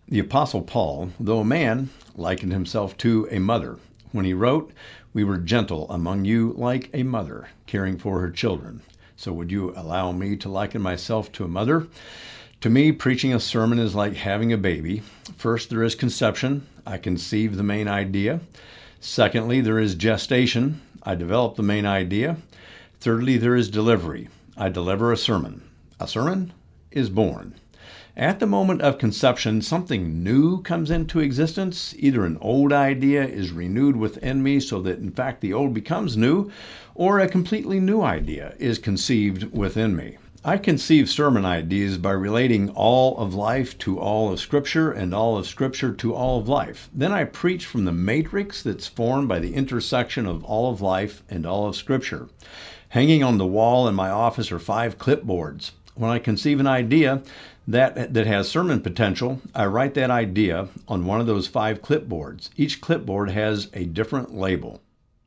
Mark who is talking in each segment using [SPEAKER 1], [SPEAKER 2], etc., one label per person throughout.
[SPEAKER 1] The Apostle Paul, though a man, likened himself to a mother when he wrote, "We were gentle among you like a mother, caring for her children." So would you allow me to liken myself to a mother? To me, preaching a sermon is like having a baby. First, there is conception. I conceive the main idea. Secondly, there is gestation. I develop the main idea. Thirdly, there is delivery. I deliver a sermon. A sermon is born. At the moment of conception, something new comes into existence. Either an old idea is renewed within me so that, in fact, the old becomes new, or a completely new idea is conceived within me. I conceive sermon ideas by relating all of life to all of Scripture and all of Scripture to all of life. Then I preach from the matrix that's formed by the intersection of all of life and all of Scripture. Hanging on the wall in my office are 5 clipboards. When I conceive an idea that has sermon potential, I write that idea on one of those 5 clipboards. Each clipboard has a different label.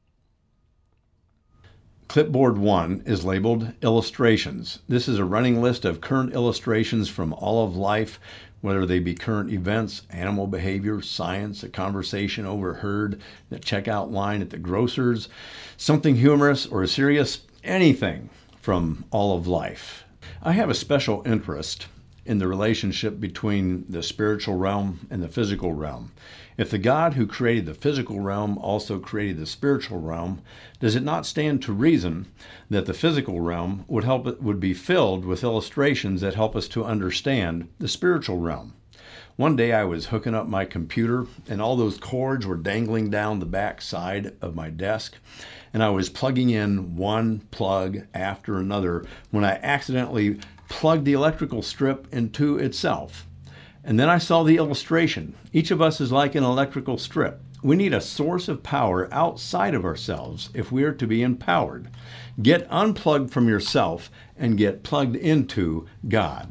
[SPEAKER 1] Clipboard 1 is labeled Illustrations. This is a running list of current illustrations from all of life, whether they be current events, animal behavior, science, a conversation overheard, the checkout line at the grocer's, something humorous or serious, anything from all of life. I have a special interest in the relationship between the spiritual realm and the physical realm. If the God who created the physical realm also created the spiritual realm, does it not stand to reason that the physical realm would be filled with illustrations that help us to understand the spiritual realm? One day I was hooking up my computer and all those cords were dangling down the back side of my desk, and I was plugging in one plug after another when I accidentally plugged the electrical strip into itself. And then I saw the illustration. Each of us is like an electrical strip. We need a source of power outside of ourselves if we are to be empowered. Get unplugged from yourself and get plugged into God.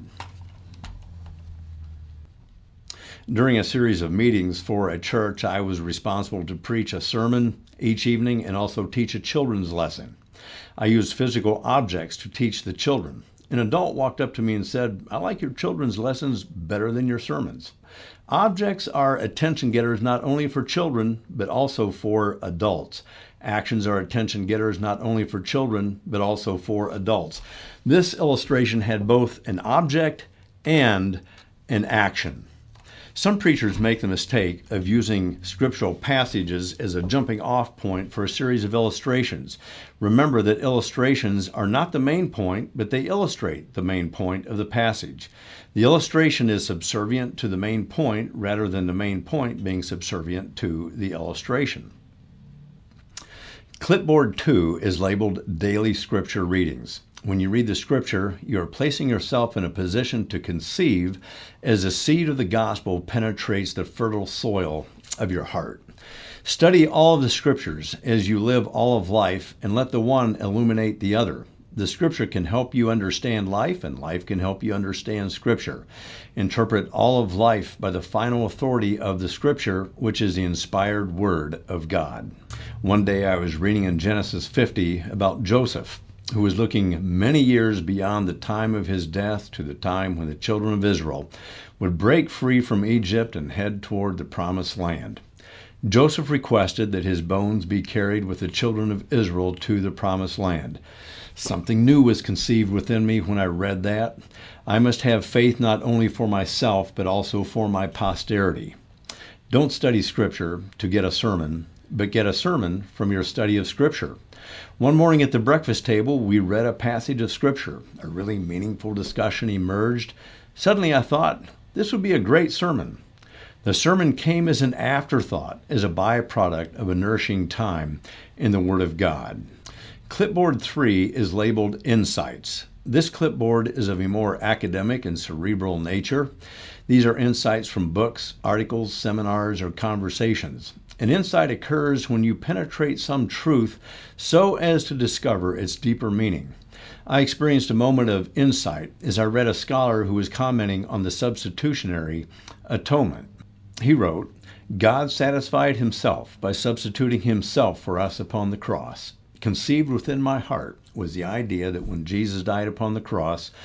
[SPEAKER 1] During a series of meetings for a church, I was responsible to preach a sermon each evening and also teach a children's lesson. I used physical objects to teach the children. An adult walked up to me and said, "I like your children's lessons better than your sermons." Objects are attention getters not only for children, but also for adults. Actions are attention getters not only for children, but also for adults. This illustration had both an object and an action. Some preachers make the mistake of using scriptural passages as a jumping off point for a series of illustrations. Remember that illustrations are not the main point, but they illustrate the main point of the passage. The illustration is subservient to the main point rather than the main point being subservient to the illustration. Clipboard 2 is labeled Daily Scripture Readings. When you read the scripture, you are placing yourself in a position to conceive as the seed of the gospel penetrates the fertile soil of your heart. Study all of the scriptures as you live all of life and let the one illuminate the other. The scripture can help you understand life and life can help you understand scripture. Interpret all of life by the final authority of the scripture, which is the inspired word of God. One day I was reading in Genesis 50 about Joseph, who was looking many years beyond the time of his death to the time when the children of Israel would break free from Egypt and head toward the promised land. Joseph requested that his bones be carried with the children of Israel to the promised land. Something new was conceived within me when I read that. I must have faith not only for myself, but also for my posterity. Don't study Scripture to get a sermon, but get a sermon from your study of Scripture. One morning at the breakfast table, we read a passage of Scripture. A really meaningful discussion emerged. Suddenly I thought, this would be a great sermon. The sermon came as an afterthought, as a byproduct of a nourishing time in the Word of God. Clipboard 3 is labeled Insights. This clipboard is of a more academic and cerebral nature. These are insights from books, articles, seminars, or conversations. An insight occurs when you penetrate some truth so as to discover its deeper meaning. I experienced a moment of insight as I read a scholar who was commenting on the substitutionary atonement. He wrote, "God satisfied himself by substituting himself for us upon the cross. Conceived within my heart was the idea that when Jesus died upon the cross,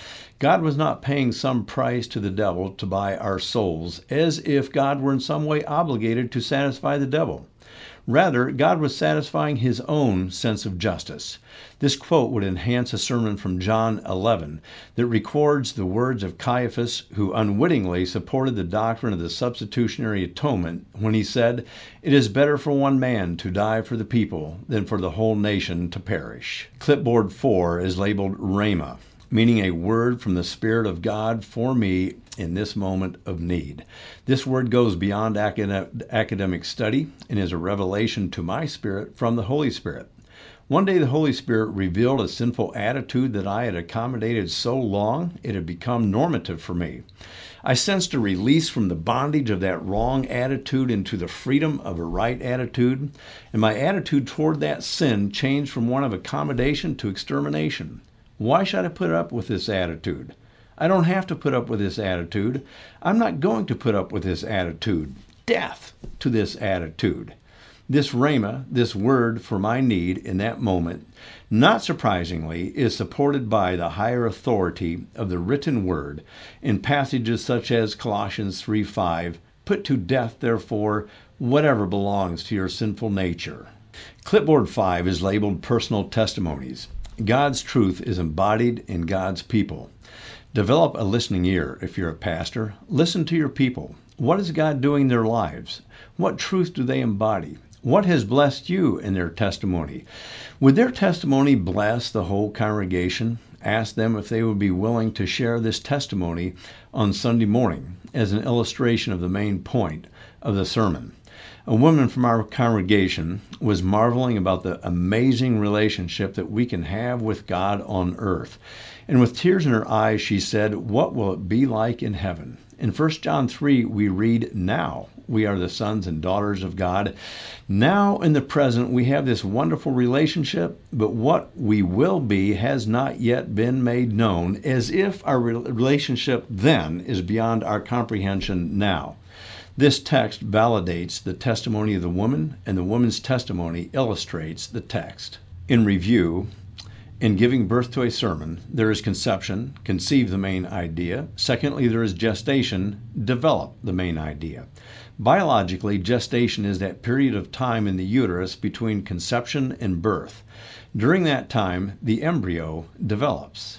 [SPEAKER 1] God was not paying some price to the devil to buy our souls, as if God were in some way obligated to satisfy the devil. Rather, God was satisfying his own sense of justice. This quote would enhance a sermon from John 11 that records the words of Caiaphas, who unwittingly supported the doctrine of the substitutionary atonement when he said, "It is better for one man to die for the people than for the whole nation to perish." Clipboard 4 is labeled Rhema, meaning a word from the Spirit of God for me in this moment of need. This word goes beyond academic study and is a revelation to my spirit from the Holy Spirit. One day the Holy Spirit revealed a sinful attitude that I had accommodated so long it had become normative for me. I sensed a release from the bondage of that wrong attitude into the freedom of a right attitude, and my attitude toward that sin changed from one of accommodation to extermination. Why should I put up with this attitude? I don't have to put up with this attitude. I'm not going to put up with this attitude. Death to this attitude. This rhema, this word for my need in that moment, not surprisingly, is supported by the higher authority of the written word in passages such as Colossians 3:5, "Put to death, therefore, whatever belongs to your sinful nature." Clipboard 5 is labeled Personal Testimonies. God's truth is embodied in God's people. Develop a listening ear if you're a pastor. Listen to your people. What is God doing in their lives? What truth do they embody? What has blessed you in their testimony? Would their testimony bless the whole congregation? Ask them if they would be willing to share this testimony on Sunday morning as an illustration of the main point of the sermon. A woman from our congregation was marveling about the amazing relationship that we can have with God on earth. And with tears in her eyes, she said, "What will it be like in heaven?" In 1 John 3, we read, "Now we are the sons and daughters of God. Now in the present we have this wonderful relationship, but what we will be has not yet been made known," as if our relationship then is beyond our comprehension now. This text validates the testimony of the woman, and the woman's testimony illustrates the text. In review, in giving birth to a sermon, there is conception, conceive the main idea. Secondly, there is gestation, develop the main idea. Biologically, gestation is that period of time in the uterus between conception and birth. During that time, the embryo develops.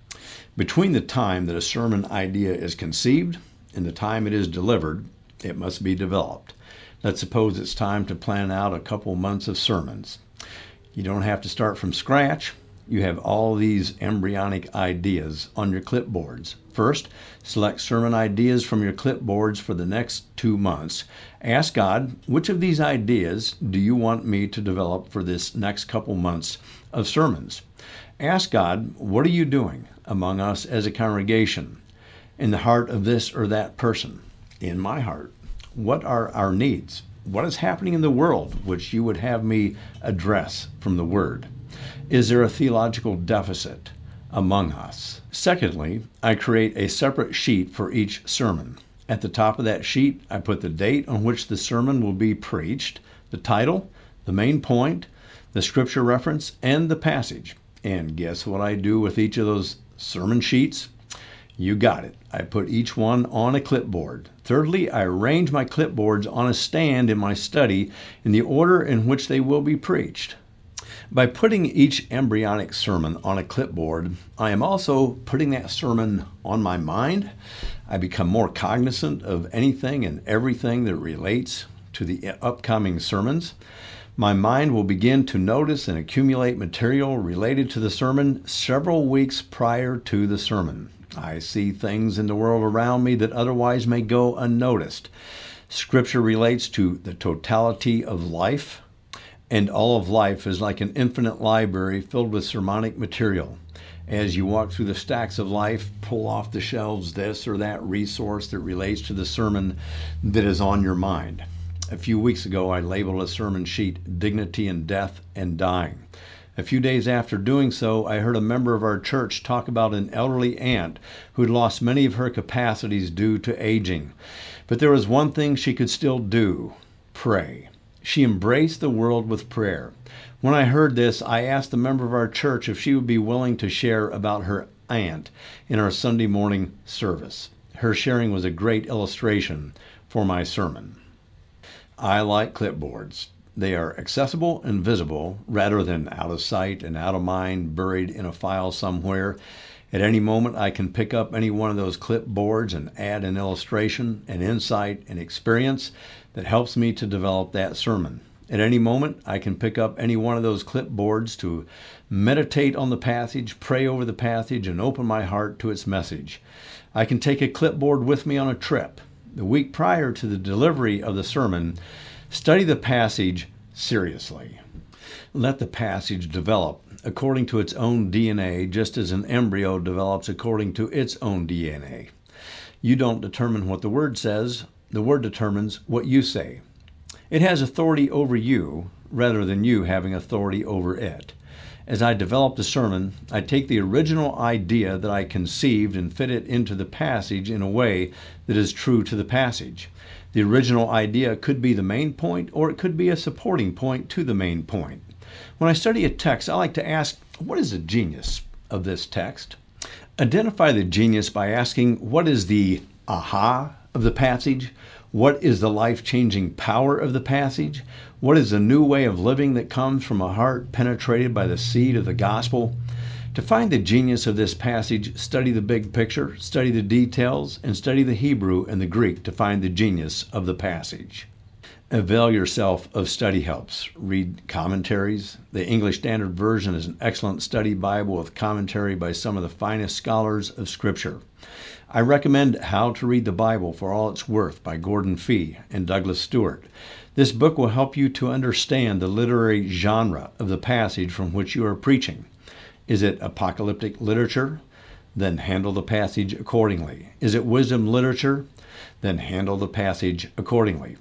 [SPEAKER 1] Between the time that a sermon idea is conceived and the time it is delivered, it must be developed. Let's suppose it's time to plan out a couple months of sermons. You don't have to start from scratch. You have all these embryonic ideas on your clipboards. First, select sermon ideas from your clipboards for the next 2 months. Ask God, which of these ideas do you want me to develop for this next couple months of sermons? Ask God, what are you doing among us as a congregation in the heart of this or that person? In my heart, what are our needs? What is happening in the world which you would have me address from the Word? Is there a theological deficit among us? Secondly, I create a separate sheet for each sermon. At the top of that sheet, I put the date on which the sermon will be preached, the title, the main point, the scripture reference, and the passage. And guess what I do with each of those sermon sheets? You got it. I put each one on a clipboard. Thirdly, I arrange my clipboards on a stand in my study in the order in which they will be preached. By putting each embryonic sermon on a clipboard, I am also putting that sermon on my mind. I become more cognizant of anything and everything that relates to the upcoming sermons. My mind will begin to notice and accumulate material related to the sermon several weeks prior to the sermon. I see things in the world around me that otherwise may go unnoticed. Scripture relates to the totality of life, and all of life is like an infinite library filled with sermonic material. As you walk through the stacks of life, pull off the shelves this or that resource that relates to the sermon that is on your mind. A few weeks ago, I labeled a sermon sheet, "Dignity in Death and Dying." A few days after doing so, I heard a member of our church talk about an elderly aunt who had lost many of her capacities due to aging. But there was one thing she could still do: pray. She embraced the world with prayer. When I heard this, I asked a member of our church if she would be willing to share about her aunt in our Sunday morning service. Her sharing was a great illustration for my sermon. I like clipboards. They are accessible and visible rather than out of sight and out of mind, buried in a file somewhere. At any moment, I can pick up any one of those clipboards and add an illustration, an insight, an experience that helps me to develop that sermon. At any moment, I can pick up any one of those clipboards to meditate on the passage, pray over the passage, and open my heart to its message. I can take a clipboard with me on a trip. The week prior to the delivery of the sermon, study the passage seriously. Let the passage develop according to its own DNA, just as an embryo develops according to its own DNA. You don't determine what the Word says. The Word determines what you say. It has authority over you rather than you having authority over it. As I develop the sermon, I take the original idea that I conceived and fit it into the passage in a way that is true to the passage. The original idea could be the main point, or it could be a supporting point to the main point. When I study a text, I like to ask, what is the genius of this text? Identify the genius by asking, what is the aha of the passage? What is the life-changing power of the passage? What is the new way of living that comes from a heart penetrated by the seed of the gospel? To find the genius of this passage, study the big picture, study the details, and study the Hebrew and the Greek to find the genius of the passage. Avail yourself of study helps. Read commentaries. The English Standard Version is an excellent study Bible with commentary by some of the finest scholars of Scripture. I recommend How to Read the Bible for All It's Worth by Gordon Fee and Douglas Stewart. This book will help you to understand the literary genre of the passage from which you are preaching. Is it apocalyptic literature? Then handle the passage accordingly. Is it wisdom literature? Then handle the passage accordingly.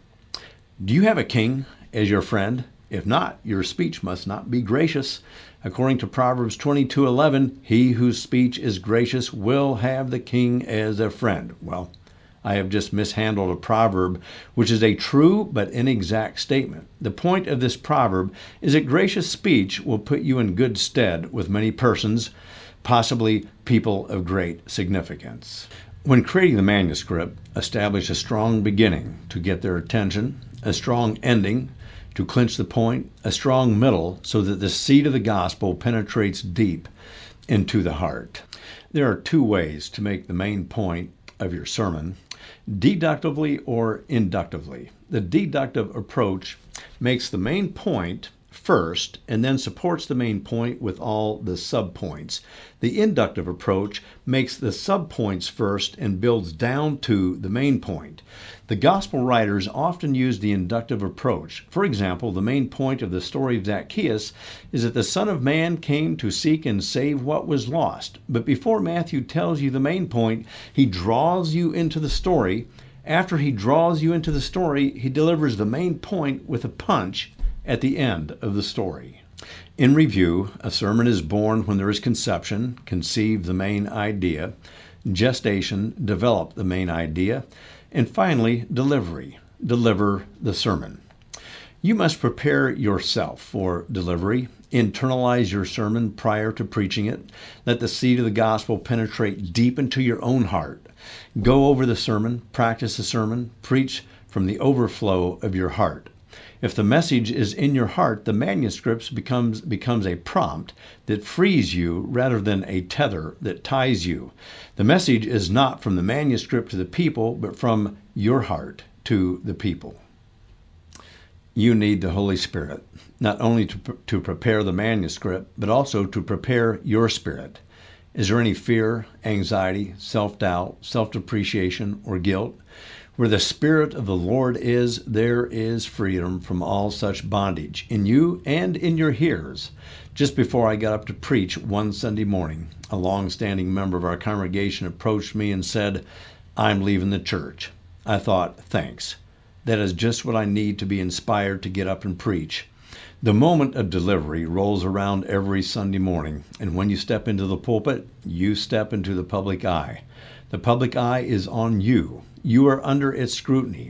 [SPEAKER 1] Do you have a king as your friend? If not, your speech must not be gracious. According to Proverbs 22:11, he whose speech is gracious will have the king as a friend. Well, I have just mishandled a proverb, which is a true but inexact statement. The point of this proverb is that gracious speech will put you in good stead with many persons, possibly people of great significance. When creating the manuscript, establish a strong beginning to get their attention, a strong ending to clinch the point, a strong middle so that the seed of the gospel penetrates deep into the heart. There are two ways to make the main point of your sermon, deductively or inductively. The deductive approach makes the main point first and then supports the main point with all the subpoints. The inductive approach makes the subpoints first and builds down to the main point. The gospel writers often use the inductive approach. For example, the main point of the story of Zacchaeus is that the Son of Man came to seek and save what was lost. But before Matthew tells you the main point, he draws you into the story. After he draws you into the story, he delivers the main point with a punch at the end of the story. In review, a sermon is born when there is conception, conceive the main idea, gestation, develop the main idea, and finally, delivery, deliver the sermon. You must prepare yourself for delivery. Internalize your sermon prior to preaching it. Let the seed of the gospel penetrate deep into your own heart. Go over the sermon, practice the sermon, preach from the overflow of your heart. If the message is in your heart, the manuscript becomes a prompt that frees you rather than a tether that ties you. The message is not from the manuscript to the people, but from your heart to the people. You need the Holy Spirit, not only to prepare the manuscript, but also to prepare your spirit. Is there any fear, anxiety, self-doubt, self-depreciation, or guilt? Where the Spirit of the Lord is, there is freedom from all such bondage in you and in your hearers. Just before I got up to preach one Sunday morning, a long-standing member of our congregation approached me and said, "I'm leaving the church." I thought, thanks. That is just what I need to be inspired to get up and preach. The moment of delivery rolls around every Sunday morning, and when you step into the pulpit, you step into the public eye. The public eye is on you. You are under its scrutiny.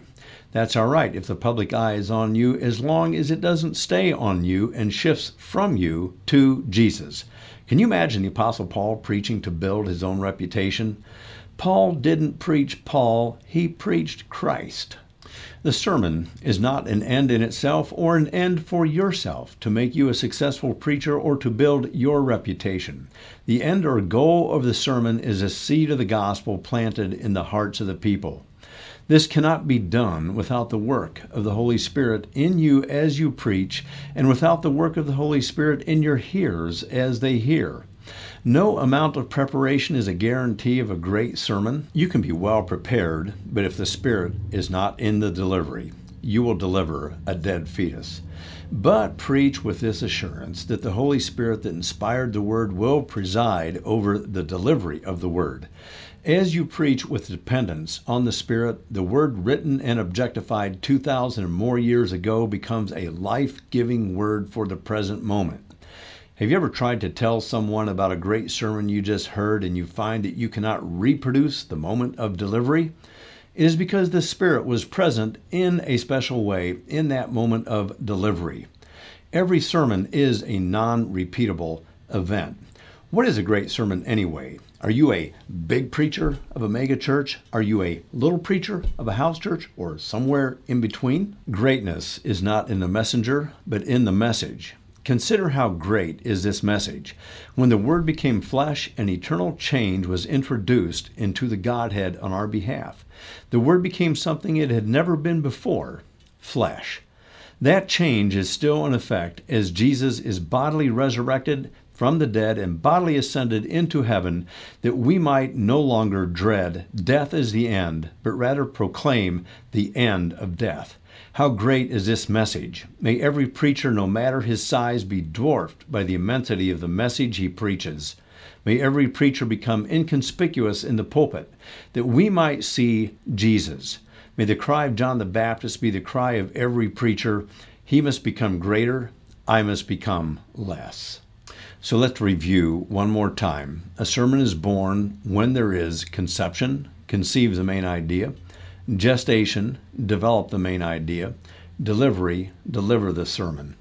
[SPEAKER 1] That's all right if the public eye is on you, as long as it doesn't stay on you and shifts from you to Jesus. Can you imagine the Apostle Paul preaching to build his own reputation? Paul didn't preach Paul, he preached Christ. The sermon is not an end in itself or an end for yourself to make you a successful preacher or to build your reputation. The end or goal of the sermon is a seed of the gospel planted in the hearts of the people. This cannot be done without the work of the Holy Spirit in you as you preach, and without the work of the Holy Spirit in your hearers as they hear. No amount of preparation is a guarantee of a great sermon. You can be well prepared, but if the Spirit is not in the delivery, you will deliver a dead fetus. But preach with this assurance that the Holy Spirit that inspired the Word will preside over the delivery of the Word. As you preach with dependence on the Spirit, the Word written and objectified 2,000 or more years ago becomes a life-giving word for the present moment. Have you ever tried to tell someone about a great sermon you just heard and you find that you cannot reproduce the moment of delivery? It is because the Spirit was present in a special way in that moment of delivery. Every sermon is a non-repeatable event. What is a great sermon anyway? Are you a big preacher of a mega church? Are you a little preacher of a house church, or somewhere in between? Greatness is not in the messenger, but in the message. Consider how great is this message. When the Word became flesh, an eternal change was introduced into the Godhead on our behalf. The Word became something it had never been before, flesh. That change is still in effect as Jesus is bodily resurrected from the dead and bodily ascended into heaven, that we might no longer dread death as the end, but rather proclaim the end of death. How great is this message! May every preacher, no matter his size, be dwarfed by the immensity of the message he preaches. May every preacher become inconspicuous in the pulpit, that we might see Jesus. May the cry of John the Baptist be the cry of every preacher. He must become greater, I must become less. So let's review one more time. A sermon is born when there is conception, conceive the main idea; gestation, develop the main idea; delivery, deliver the sermon.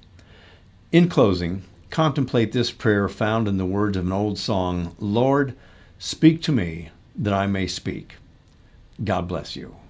[SPEAKER 1] In closing, contemplate this prayer found in the words of an old song, Lord, speak to me that I may speak. God bless you.